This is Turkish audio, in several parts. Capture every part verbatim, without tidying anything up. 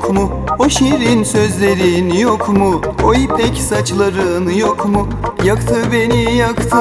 yok mu? O şirin sözlerin yok mu? O ipek saçların yok mu? Yaktı beni, yaktı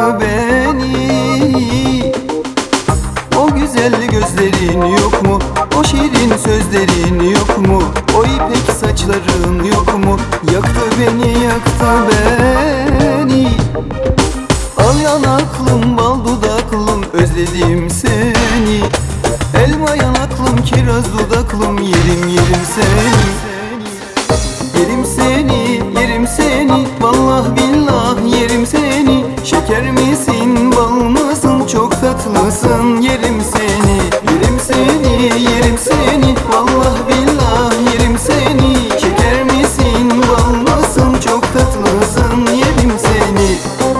beni. O güzel gözlerin yok mu? O şirin sözlerin yok mu? O ipek saçların yok mu? Yaktı beni, yaktı beni. Al yanaklım, bal dudaklım, özledim seni. Elma yanaklım, kiraz dudaklım, yerim yerim seni. Yerim seni, yerim seni, vallah billah yerim seni. Şeker misin, bal mısın, çok tatlısın, yerim seni. Yerim seni, yerim seni, vallah billah yerim seni. Şeker misin, bal mısın, çok tatlısın, yerim seni.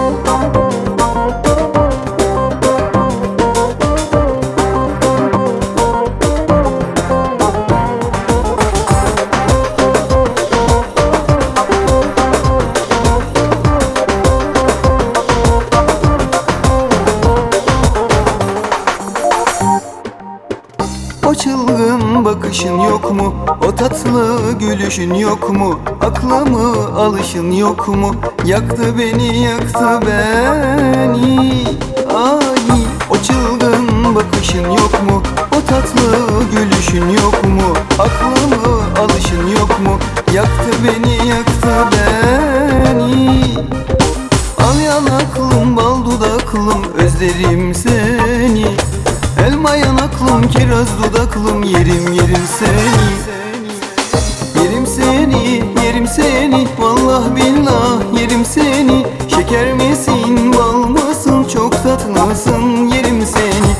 O çılgın bakışın yok mu? O tatlı gülüşün yok mu? Aklımı alışın yok mu? Yaktı beni, yaktı beni. Ay, o çılgın bakışın yok mu? O tatlı gülüşün yok mu? Aklımı alışın yok mu? Yaktı beni, yaktı beni. Al yanaklım, bal dudaklım, özlerim seni. Elma yanaklım, kiraz dudaklım, yerim yerim seni. Yerim seni, yerim seni, vallah billah yerim seni. Şeker misin, bal mısın, çok tatlısın, yerim seni.